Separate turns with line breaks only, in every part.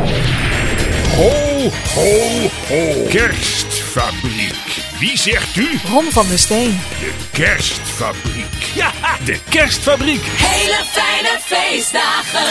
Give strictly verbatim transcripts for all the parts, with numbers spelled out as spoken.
Ho, ho, ho. Kerstfabriek. Wie zegt u?
Ron van der Steen.
De Kerstfabriek. Ja, de Kerstfabriek.
Hele fijne feestdagen.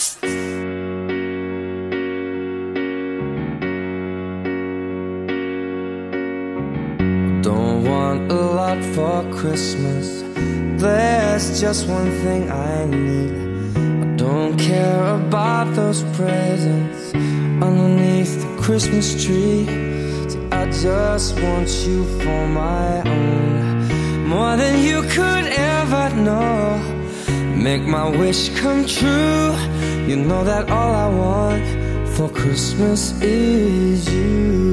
Don't want a lot for Christmas. There's just one thing I need. I don't care about those presents underneath the Christmas tree. So I just want you for my own, more than you could ever know. Make my wish come true. You know that all I want for Christmas is you.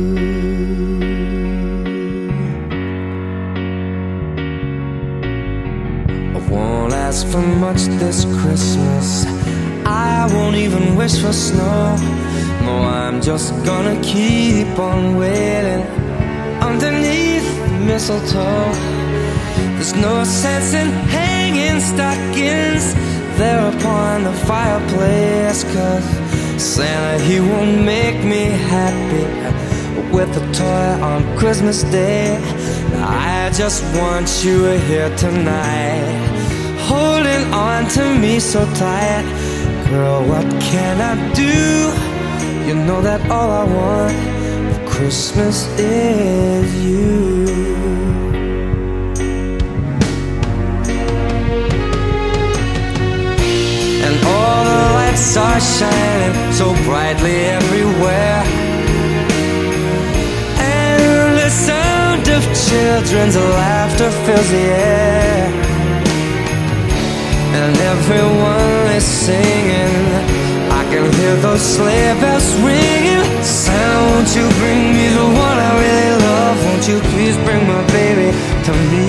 Won't ask for much this Christmas. I won't even wish for snow. No, I'm just gonna keep on waiting underneath the mistletoe. There's no sense in hanging stockings there upon the fireplace, 'cause Santa, he won't make me happy with a toy on Christmas Day. I just want you here tonight, holding on to me so tight. Girl, what can I do? You know that all I want for Christmas is you. And all the lights are shining so brightly everywhere, and the sound of children's laughter fills the air, and everyone is singing. I can hear those sleigh bells ringing. Santa, won't you bring me the one I really love? Won't you please bring my baby to me?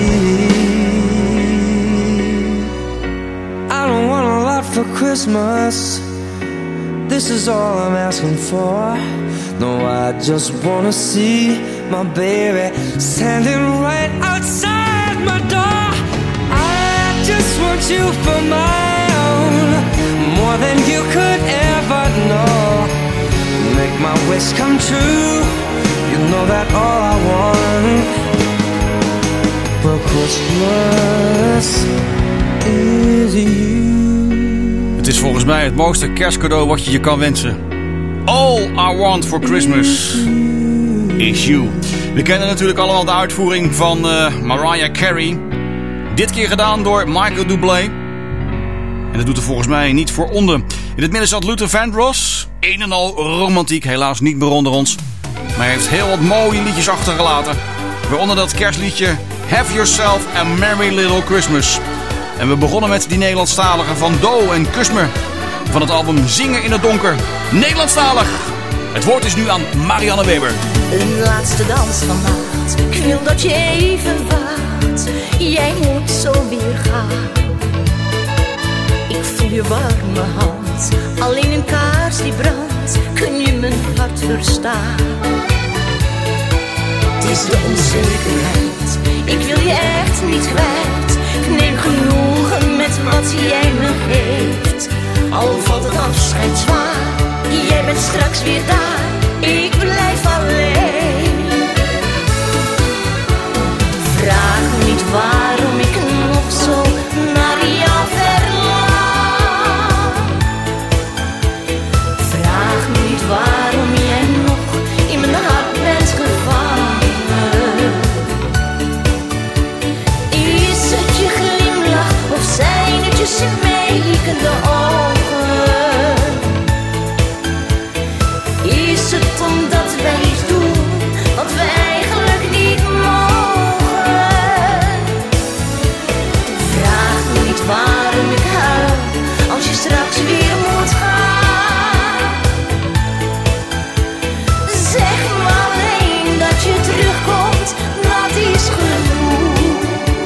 I don't want a lot for Christmas. This is all I'm asking for. No, I just wanna see my baby standing right outside my door. I just want you for my own, more than you could ever know. Make my wish come true. You know that all I want for Christmas is you.
Het is volgens mij het mooiste kerstcadeau wat je je kan wensen. All I want for Christmas is you. We kennen natuurlijk allemaal de uitvoering van uh, Mariah Carey. Dit keer gedaan door Michael Bublé. En dat doet er volgens mij niet voor onder. In het midden zat Luther Vandross. Een en al romantiek, helaas niet meer onder ons. Maar hij heeft heel wat mooie liedjes achtergelaten. Waaronder dat kerstliedje Have Yourself a Merry Little Christmas. En we begonnen met die Nederlandstalige van Do en Kus Me. Van het album Zingen in het Donker. Nederlandstalig. Het woord is nu aan Marianne Weber.
Een laatste dans vannacht. Ik wil dat je even wacht. Jij moet zo weer gaan. Ik voel je warme hand. Alleen een kaars die brandt. Kun je mijn hart verstaan? Het is de onzekerheid. Ik wil je echt niet kwijt. Ik neem genoegen met wat jij me geeft. Al valt het afscheid zwaar. Jij bent straks weer daar. Ik blijf alleen. Vraag me niet waarom ik nog zo naar jou verlang. Vraag me niet waarom jij nog in mijn hart bent gevangen. Is het je glimlach of zijn het je smekende ogen? Is het omdat wij iets doen wat we eigenlijk niet mogen? Vraag me niet waarom ik huil als je straks weer moet gaan. Zeg me alleen dat je terugkomt, dat is genoeg.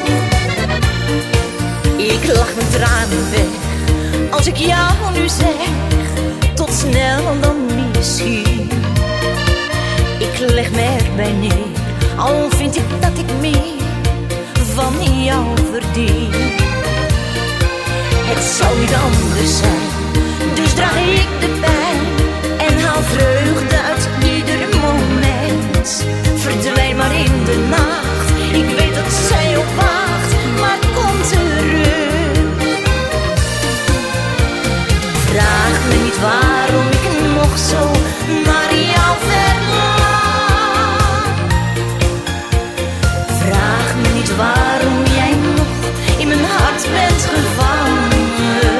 Ik lach mijn tranen weg als ik jou nu zeg, tot snel dan misschien. Ik leg me erbij neer, al vind ik dat ik meer van jou verdien. Het zou niet anders zijn, dus draag ik de pijn en hou zo Marianne Verlaan. Vraag me niet waarom jij nog in mijn hart bent gevangen.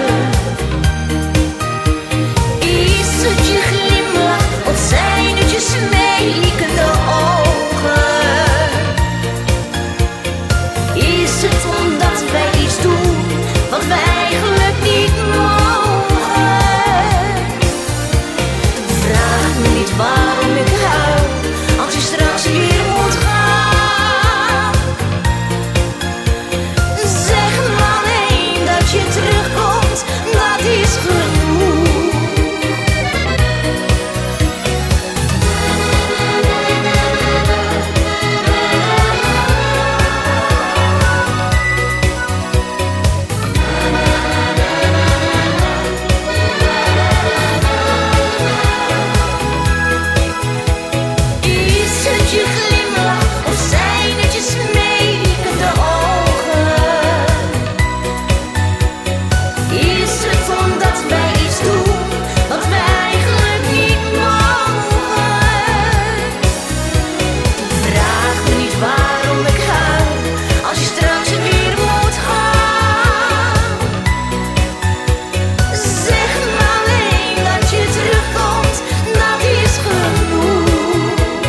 Is het je glimlach of zijn het je smekende ogen? Is het omdat wij iets doen wat wij eigenlijk niet mogen? Vraag me niet waarom ik huil als je straks weer moet gaan. Zeg me alleen dat je terugkomt, dat is genoeg. Is het je glimlach of zijn het je smekende ogen? Is het omdat wij iets doen wat wij eigenlijk niet mogen? Vraag me niet waarom ik huil als je straks weer moet gaan. Zeg me alleen dat je terugkomt, dat is genoeg.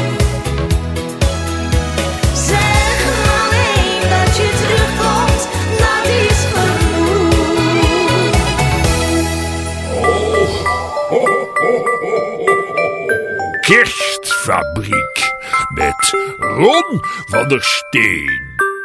Zeg me alleen dat je terugkomt, dat is genoeg.
Kerstfabriek met Ron van der Steen.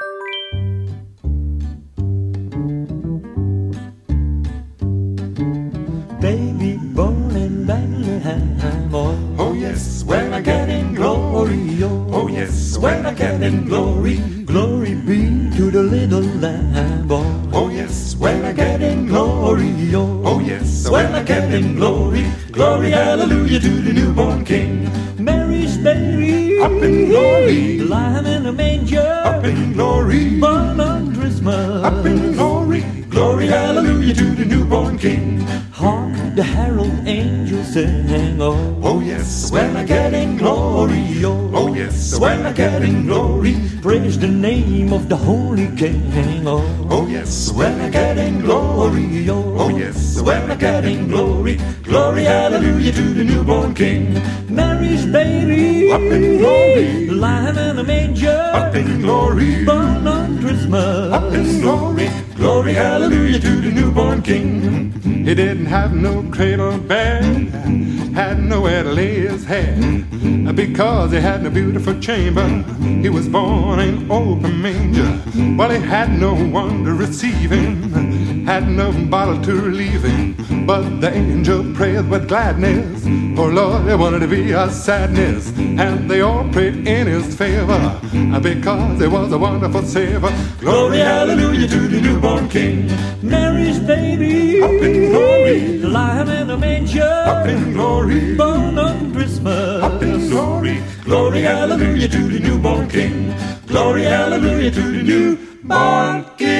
Baby born in Bethlehem, oh,
Oh yes, when I get in glory, oh, oh yes, when I get in glory,
glory be to the little lamb, oh,
oh yes, when I get in glory, oh, oh yes, when I get in glory, glory hallelujah to the newborn King,
Mary's baby,
up in glory,
lying in a manger,
up in glory,
born on Christmas,
up in glory, glory hallelujah to the newborn King.
Hark the herald angels sing, oh,
Oh yes, when I get in glory, oh, oh yes, when I get in glory,
praise the name of the Holy King, oh,
oh yes, when I get in glory, oh, oh yes, when I get in glory, glory hallelujah to the newborn King,
Mary's baby,
up in glory,
lying in a manger,
up in glory,
born on Christmas,
up in glory, glory hallelujah to the newborn King. He didn't have no cradle bed, had nowhere to lay his head, because he had no beautiful chamber. He was born in open manger. Well, he had no one to receive him, had no bottle to relieve him, but the angel prayed with gladness. Oh Lord, it wanted to be a sadness, and they all prayed in his favor, because he was a wonderful savior. Glory hallelujah to the newborn King.
Mary's baby,
Up in glory,
lying in a manger,
up in glory,
born on Christmas,
up in glory, glory hallelujah to the newborn King. Glory hallelujah to the newborn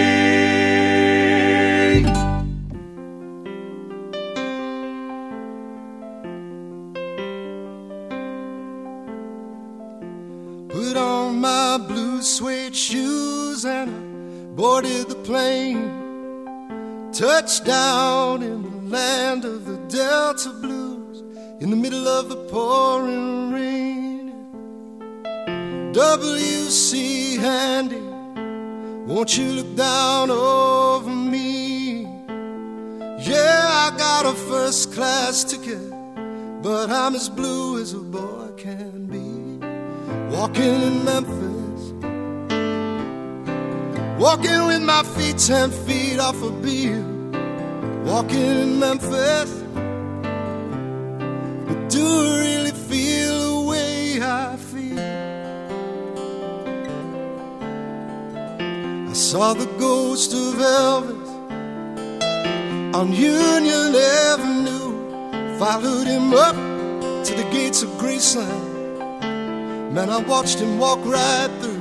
King.
Put on my blue suede shoes and I boarded the plane. Touched down in the land of the Delta Blues in the middle of the pouring rain. W C Handy, won't you look down over me? Yeah, I got a first class ticket, but I'm as blue as a boy can be. Walking in Memphis, walking with my feet ten feet off a beer. Walking in Memphis, but do I really feel the way I feel? I saw the ghost of Elvis on Union Avenue, followed him up to the gates of Graceland. Man, I watched him walk right through.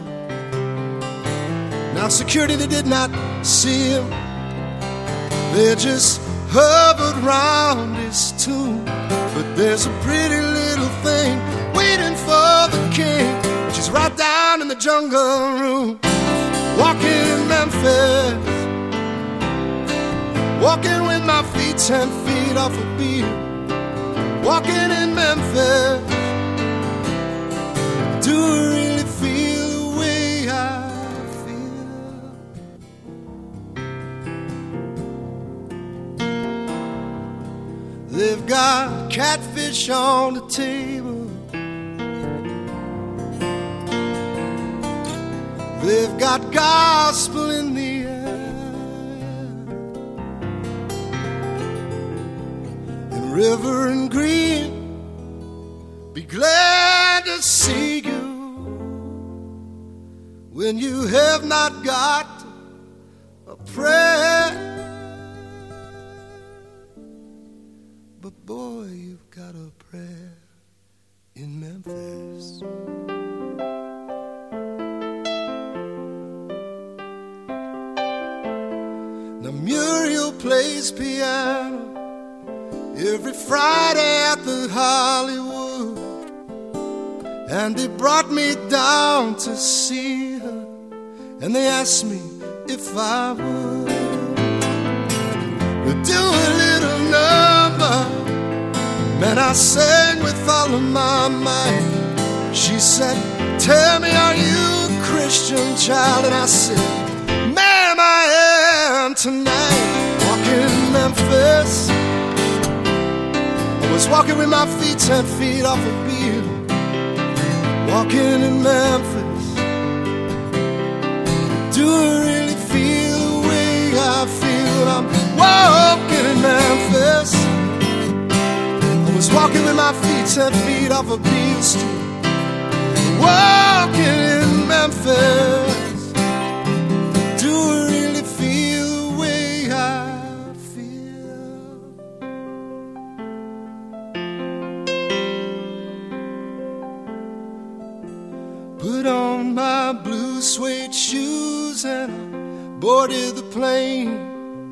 Now security, they did not see him, they just hovered round his tomb. But there there's a pretty little thing waiting for the king. She's right down in the jungle room, walking in Memphis, walking with my feet ten feet off a beat, walking in Memphis. Do I really feel the way I feel? They've got catfish on the table, they've got gospel in the air, and Reverend Green, be glad to see you when you have not got a prayer. But boy, you've got a prayer in Memphis. Now Muriel plays piano every Friday at the Hollywood, and they brought me down to see her, and they asked me if I would. We'll do a little number, man, I sang with all of my might. She said, tell me, are you a Christian child? And I said, ma'am, I am tonight. Walking in Memphis, I was walking with my feet ten feet off a beat, walking in Memphis. Do I really feel the way I feel? I'm walking in Memphis, I was walking with my feet ten feet off a Beale Street, walking in Memphis. Do I really feel the way I feel? Put on my blue suede shoes and I boarded the plane.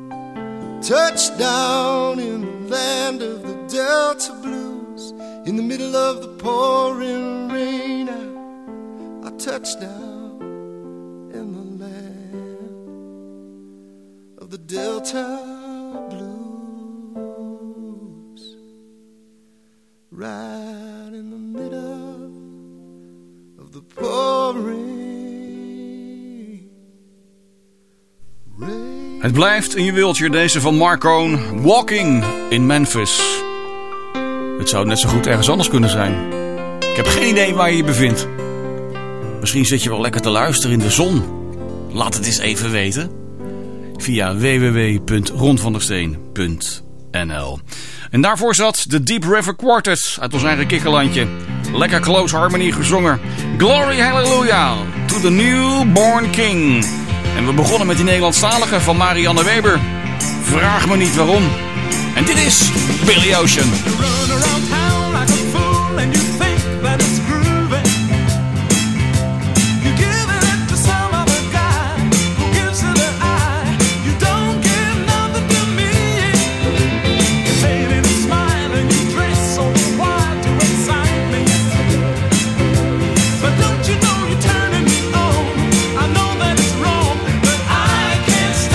Touchdown in the land of the Delta Blues, in the middle of the pouring rain. I, I touched down in the land of the Delta Blues, right in the middle of the pouring rain.
Het blijft een juweeltje, deze van Marcone, Walking in Memphis. Het zou net zo goed ergens anders kunnen zijn. Ik heb geen idee waar je je bevindt. Misschien zit je wel lekker te luisteren in de zon. Laat het eens even weten via w w w punt ron van der steen punt n l. En daarvoor zat de Deep River Quartet uit ons eigen kikkerlandje. Lekker close harmony gezongen. Glory Hallelujah to the newborn king. En we begonnen met die Nederlandstalige van Marianne Weber. Vraag me niet waarom. En dit is Billy Ocean.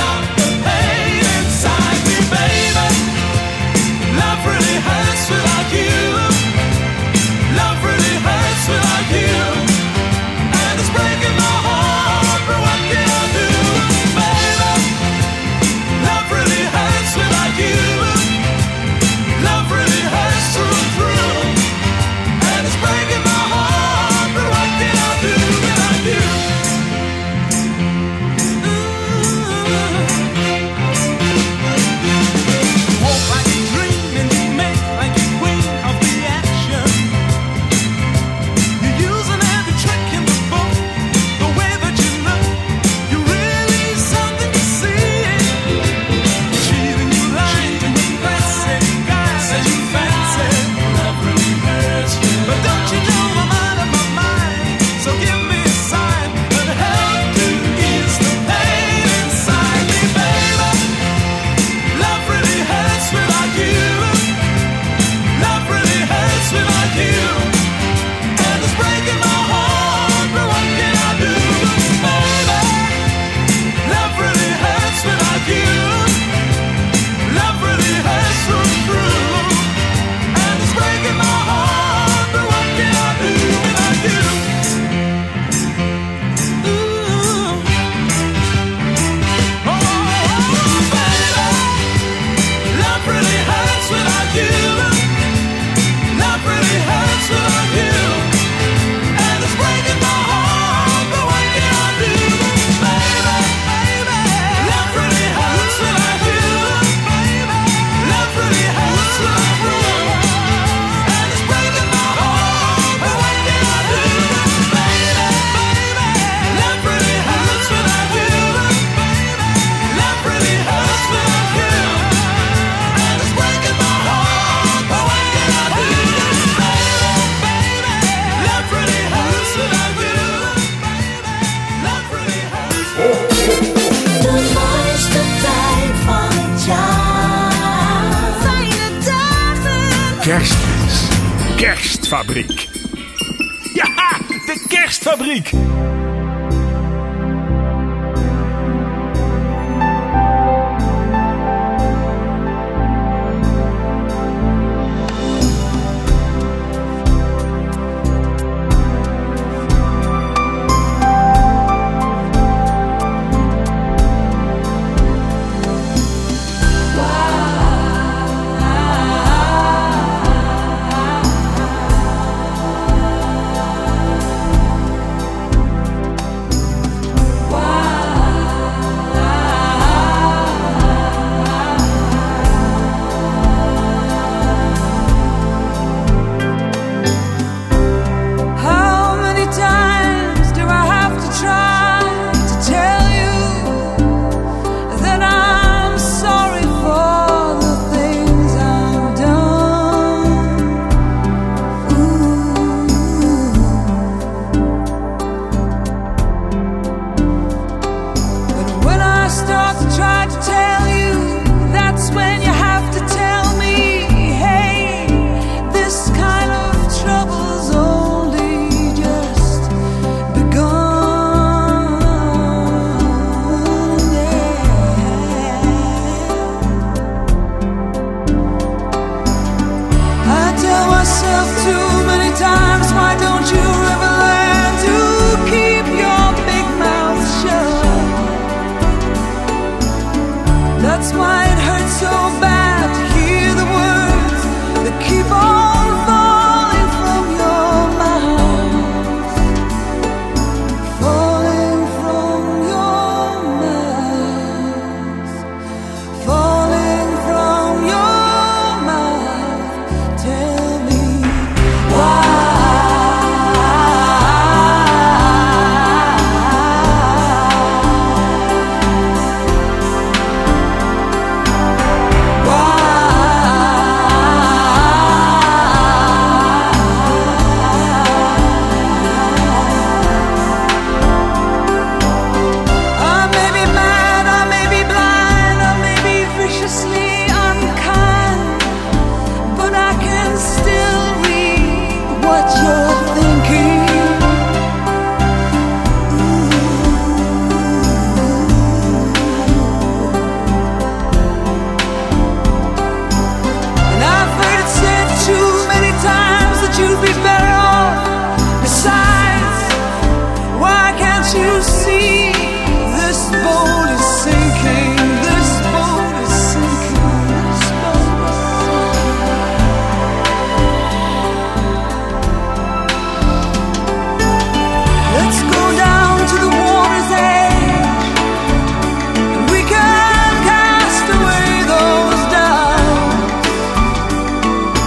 Love really hurts without you.
Christmas. Kerstfabriek. Ja, de Kerstfabriek.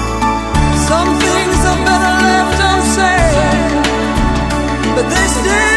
But this day